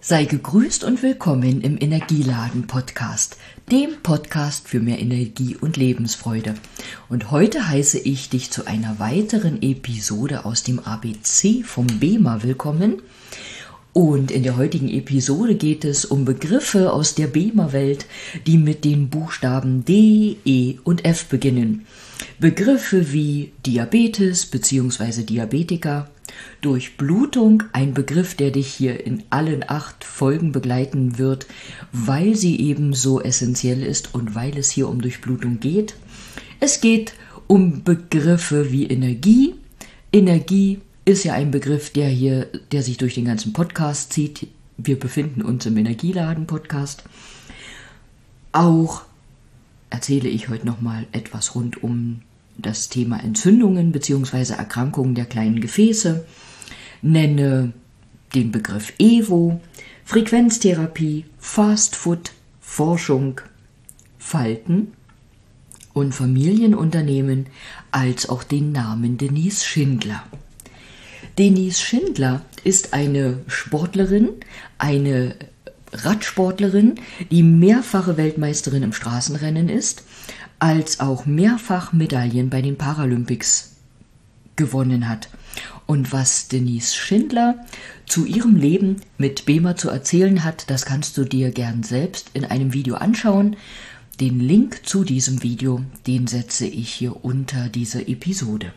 Sei gegrüßt und willkommen im Energieladen-Podcast, dem Podcast für mehr Energie und Lebensfreude. Und heute heiße ich dich zu einer weiteren Episode aus dem ABC vom BEMA willkommen. Und in der heutigen Episode geht es um Begriffe aus der BEMA-Welt, die mit den Buchstaben D, E und F beginnen. Begriffe wie Diabetes bzw. Diabetiker, Durchblutung, ein Begriff, der dich hier in allen 8 Folgen begleiten wird, weil sie eben so essentiell ist und weil es hier um Durchblutung geht. Es geht um Begriffe wie Energie. Energie ist ja ein Begriff, der sich durch den ganzen Podcast zieht. Wir befinden uns im Energieladen-Podcast. Auch erzähle ich heute nochmal etwas rund um das Thema Entzündungen bzw. Erkrankungen der kleinen Gefäße, nenne den Begriff Evo, Frequenztherapie, Fastfood, Forschung, Falten und Familienunternehmen, als auch den Namen Denise Schindler. Denise Schindler ist eine Sportlerin, eine Radsportlerin, die mehrfache Weltmeisterin im Straßenrennen ist, als auch mehrfach Medaillen bei den Paralympics gewonnen hat. Und was Denise Schindler zu ihrem Leben mit BEMA zu erzählen hat, das kannst du dir gern selbst in einem Video anschauen. Den Link zu diesem Video, den setze ich hier unter diese Episode.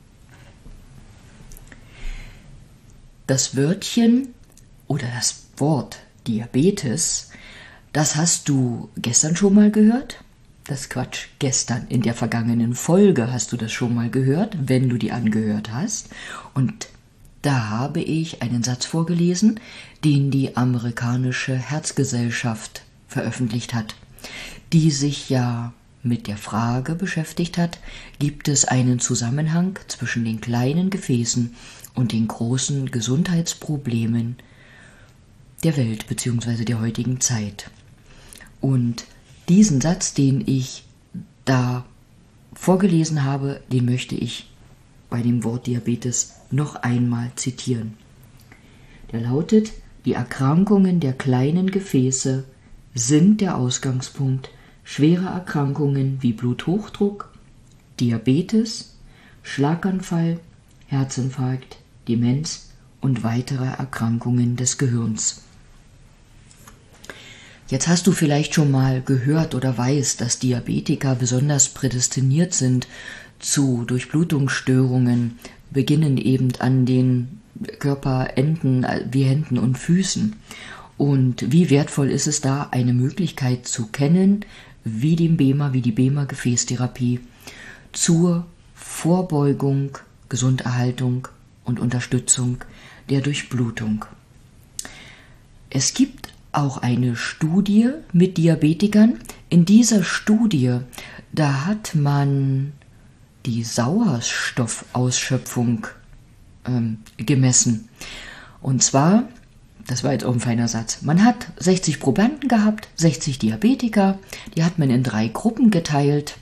Das Wörtchen oder das Wort Diabetes, das hast du gestern schon mal gehört? Gestern in der vergangenen Folge hast du das schon mal gehört, wenn du die angehört hast. Und da habe ich einen Satz vorgelesen, den die amerikanische Herzgesellschaft veröffentlicht hat, die sich ja mit der Frage beschäftigt hat, gibt es einen Zusammenhang zwischen den kleinen Gefäßen und den großen Gesundheitsproblemen der Welt bzw. der heutigen Zeit. Und diesen Satz, den ich da vorgelesen habe, den möchte ich bei dem Wort Diabetes noch einmal zitieren. Der lautet: Die Erkrankungen der kleinen Gefäße sind der Ausgangspunkt schwerer Erkrankungen wie Bluthochdruck, Diabetes, Schlaganfall, Herzinfarkt, Demenz und weitere Erkrankungen des Gehirns. Jetzt hast du vielleicht schon mal gehört oder weißt, dass Diabetiker besonders prädestiniert sind zu Durchblutungsstörungen, beginnen eben an den Körperenden wie Händen und Füßen. Und wie wertvoll ist es da, eine Möglichkeit zu kennen, wie die BEMA-Gefäßtherapie zur Vorbeugung, Gesunderhaltung und Unterstützung der Durchblutung. Es gibt auch eine Studie mit Diabetikern. In dieser Studie, da hat man die Sauerstoffausschöpfung gemessen. Und zwar, das war jetzt auch ein feiner Satz, man hat 60 Probanden gehabt, 60 Diabetiker, die hat man in 3 Gruppen geteilt,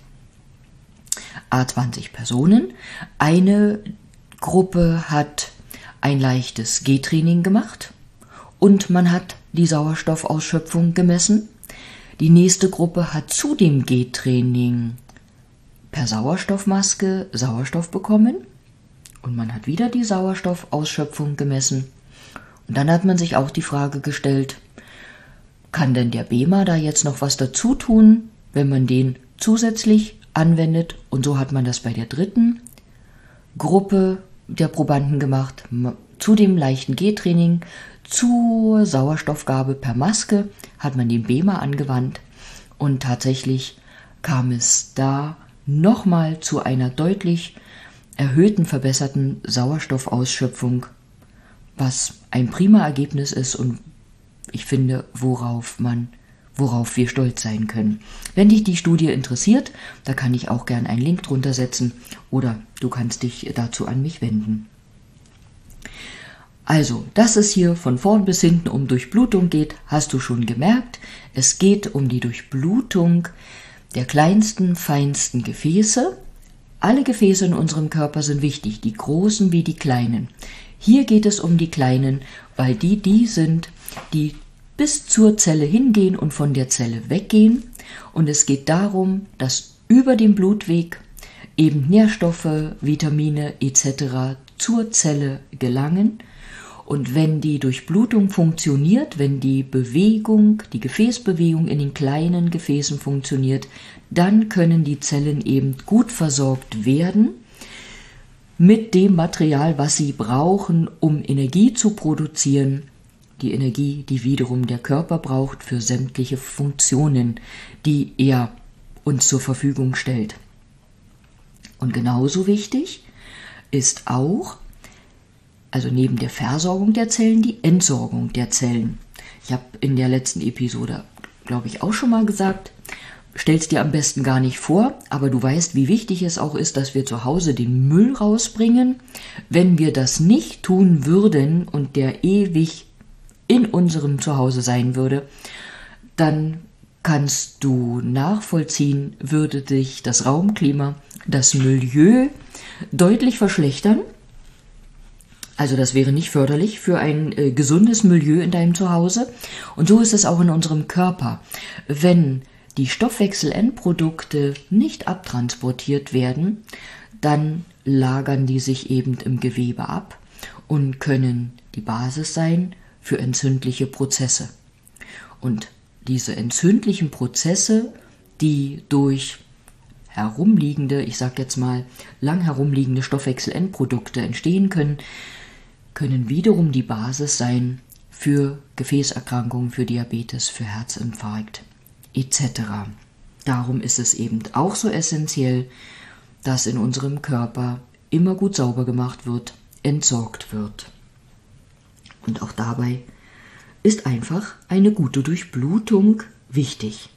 20 Personen. Eine Gruppe hat ein leichtes Gehtraining gemacht und man hat die Sauerstoffausschöpfung gemessen. Die nächste Gruppe hat zu dem Gehtraining per Sauerstoffmaske Sauerstoff bekommen und man hat wieder die Sauerstoffausschöpfung gemessen. Und dann hat man sich auch die Frage gestellt, kann denn der BEMA da jetzt noch was dazu tun, wenn man den zusätzlich anwendet? Und so hat man das bei der dritten Gruppe der Probanden gemacht, zu dem leichten Gehtraining, zur Sauerstoffgabe per Maske hat man den BEMA angewandt und tatsächlich kam es da nochmal zu einer deutlich erhöhten, verbesserten Sauerstoffausschöpfung, was ein prima Ergebnis ist und ich finde, worauf wir stolz sein können. Wenn dich die Studie interessiert, da kann ich auch gern einen Link drunter setzen oder du kannst dich dazu an mich wenden. Also, dass es hier von vorn bis hinten um Durchblutung geht, hast du schon gemerkt. Es geht um die Durchblutung der kleinsten, feinsten Gefäße. Alle Gefäße in unserem Körper sind wichtig, die großen wie die kleinen. Hier geht es um die kleinen, weil die sind, die bis zur Zelle hingehen und von der Zelle weggehen. Und es geht darum, dass über den Blutweg eben Nährstoffe, Vitamine etc. zur Zelle gelangen. Und wenn die Durchblutung funktioniert, wenn die Bewegung, die Gefäßbewegung in den kleinen Gefäßen funktioniert, dann können die Zellen eben gut versorgt werden mit dem Material, was sie brauchen, um Energie zu produzieren. Die Energie, die wiederum der Körper braucht für sämtliche Funktionen, die er uns zur Verfügung stellt. Und genauso wichtig ist auch, also neben der Versorgung der Zellen, die Entsorgung der Zellen. Ich habe in der letzten Episode, glaube ich, auch schon mal gesagt, stell's dir am besten gar nicht vor, aber du weißt, wie wichtig es auch ist, dass wir zu Hause den Müll rausbringen. Wenn wir das nicht tun würden und der ewig in unserem Zuhause sein würde, dann kannst du nachvollziehen, würde dich das Raumklima, das Milieu deutlich verschlechtern. Also das wäre nicht förderlich für ein gesundes Milieu in deinem Zuhause. Und so ist es auch in unserem Körper. Wenn die Stoffwechselendprodukte nicht abtransportiert werden, dann lagern die sich eben im Gewebe ab und können die Basis sein für entzündliche Prozesse. Und diese entzündlichen Prozesse, die durch herumliegende, ich sage jetzt mal lang herumliegende Stoffwechselendprodukte entstehen können, können wiederum die Basis sein für Gefäßerkrankungen, für Diabetes, für Herzinfarkt etc. Darum ist es eben auch so essentiell, dass in unserem Körper immer gut sauber gemacht wird, entsorgt wird. Und auch dabei ist einfach eine gute Durchblutung wichtig.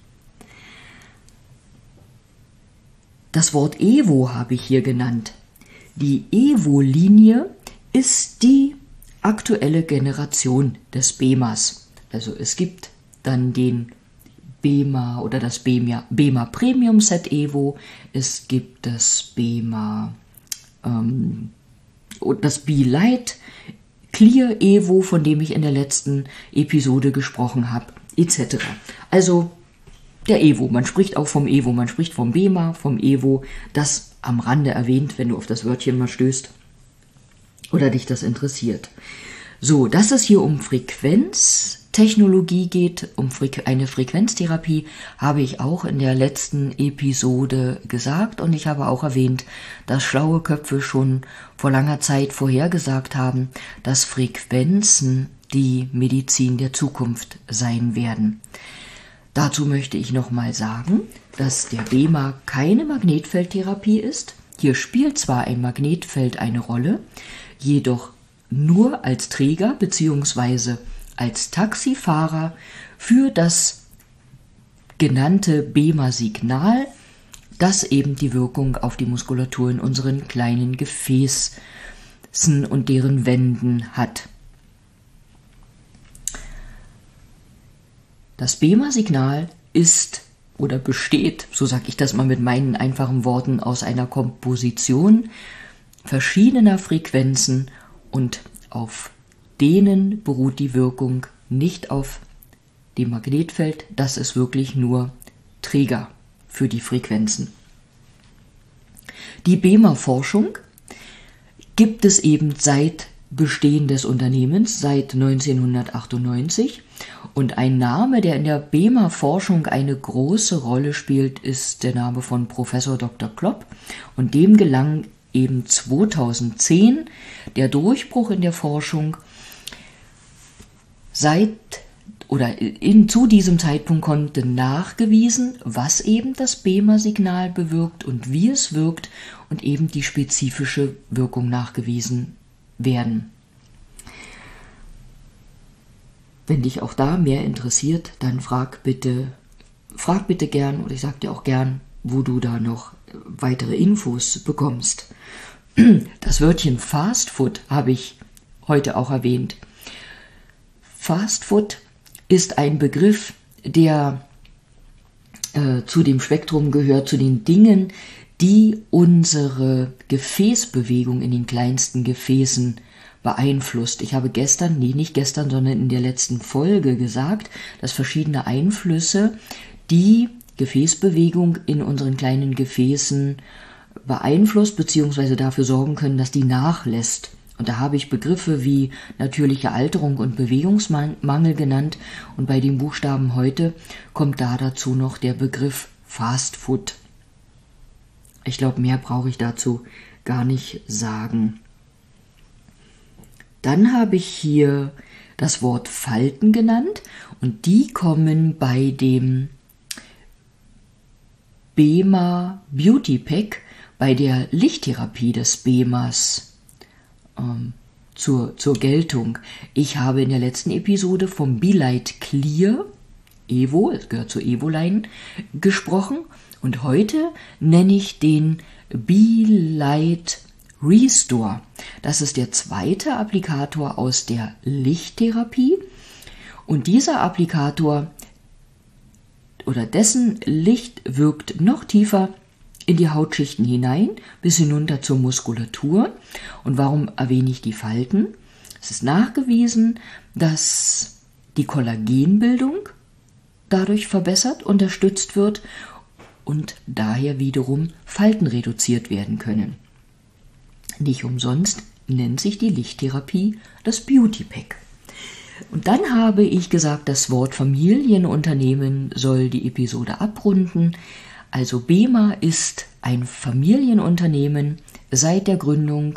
Das Wort Evo habe ich hier genannt. Die Evo-Linie ist die aktuelle Generation des BEMAs. Also es gibt dann den BEMA oder das BEMA Premium Set Evo, es gibt das BEMA und das B-Light Clear Evo, von dem ich in der letzten Episode gesprochen habe, etc. Also der Evo, man spricht auch vom Evo, man spricht vom BEMA, vom Evo, das am Rande erwähnt, wenn du auf das Wörtchen mal stößt oder dich das interessiert. So, dass es hier um Frequenztechnologie geht, um eine Frequenztherapie, habe ich auch in der letzten Episode gesagt und ich habe auch erwähnt, dass schlaue Köpfe schon vor langer Zeit vorhergesagt haben, dass Frequenzen die Medizin der Zukunft sein werden. Dazu möchte ich nochmal sagen, dass der BEMA keine Magnetfeldtherapie ist. Hier spielt zwar ein Magnetfeld eine Rolle, jedoch nur als Träger bzw. als Taxifahrer für das genannte BEMA-Signal, das eben die Wirkung auf die Muskulatur in unseren kleinen Gefäßen und deren Wänden hat. Das BEMA-Signal ist oder besteht, so sage ich das mal mit meinen einfachen Worten, aus einer Komposition verschiedener Frequenzen und auf denen beruht die Wirkung nicht auf dem Magnetfeld, das ist wirklich nur Träger für die Frequenzen. Die BEMA-Forschung gibt es eben seit Bestehen des Unternehmens, seit 1998. Und ein Name, der in der BEMA-Forschung eine große Rolle spielt, ist der Name von Professor Dr. Klopp. Und dem gelang eben 2010 der Durchbruch in der Forschung. Zu diesem Zeitpunkt konnte nachgewiesen, was eben das BEMA-Signal bewirkt und wie es wirkt und eben die spezifische Wirkung nachgewiesen werden. Wenn dich auch da mehr interessiert, dann frag bitte gern, oder ich sag dir auch gern, wo du da noch weitere Infos bekommst. Das Wörtchen Fast Food habe ich heute auch erwähnt. Fast Food ist ein Begriff, der zu dem Spektrum gehört, zu den Dingen, die unsere Gefäßbewegung in den kleinsten Gefäßen beeinflusst. Ich habe nicht gestern, sondern in der letzten Folge gesagt, dass verschiedene Einflüsse die Gefäßbewegung in unseren kleinen Gefäßen beeinflusst bzw. dafür sorgen können, dass die nachlässt. Und da habe ich Begriffe wie natürliche Alterung und Bewegungsmangel genannt. Und bei den Buchstaben heute kommt da dazu noch der Begriff Fast Food. Ich glaube, mehr brauche ich dazu gar nicht sagen. Dann habe ich hier das Wort Falten genannt und die kommen bei dem BEMA Beauty Pack, bei der Lichttherapie des BEMAs zur Geltung. Ich habe in der letzten Episode vom Be-Light Clear Evo, es gehört zur Evo-Line, gesprochen und heute nenne ich den Be-Light Restore. Das ist der zweite Applikator aus der Lichttherapie und dieser Applikator oder dessen Licht wirkt noch tiefer in die Hautschichten hinein, bis hinunter zur Muskulatur. Und warum erwähne ich die Falten? Es ist nachgewiesen, dass die Kollagenbildung dadurch verbessert, unterstützt wird und daher wiederum Falten reduziert werden können. Nicht umsonst nennt sich die Lichttherapie das Beauty Pack. Und dann habe ich gesagt, das Wort Familienunternehmen soll die Episode abrunden. Also BEMA ist ein Familienunternehmen seit der Gründung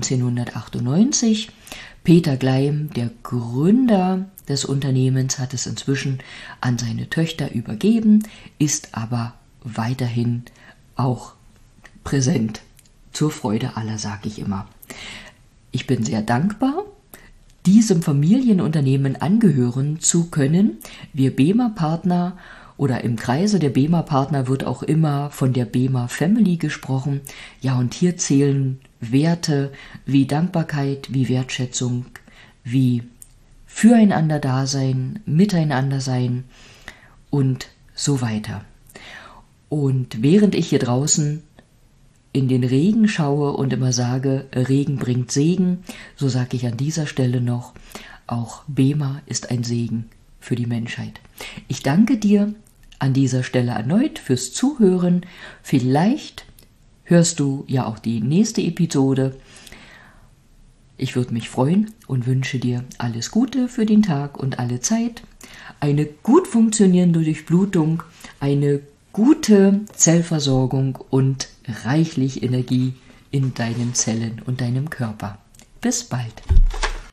1998. Peter Gleim, der Gründer des Unternehmens, hat es inzwischen an seine Töchter übergeben, ist aber weiterhin auch präsent. Zur Freude aller, sage ich immer. Ich bin sehr dankbar, diesem Familienunternehmen angehören zu können. Wir BEMA-Partner oder im Kreise der BEMA-Partner wird auch immer von der BEMA-Family gesprochen. Ja, und hier zählen Werte wie Dankbarkeit, wie Wertschätzung, wie füreinander Dasein, miteinander sein und so weiter. Und während ich hier draußen in den Regen schaue und immer sage, Regen bringt Segen, so sage ich an dieser Stelle noch, auch BEMA ist ein Segen für die Menschheit. Ich danke dir an dieser Stelle erneut fürs Zuhören. Vielleicht hörst du ja auch die nächste Episode. Ich würde mich freuen und wünsche dir alles Gute für den Tag und alle Zeit, eine gut funktionierende Durchblutung, eine gute Zellversorgung und reichlich Energie in deinen Zellen und deinem Körper. Bis bald.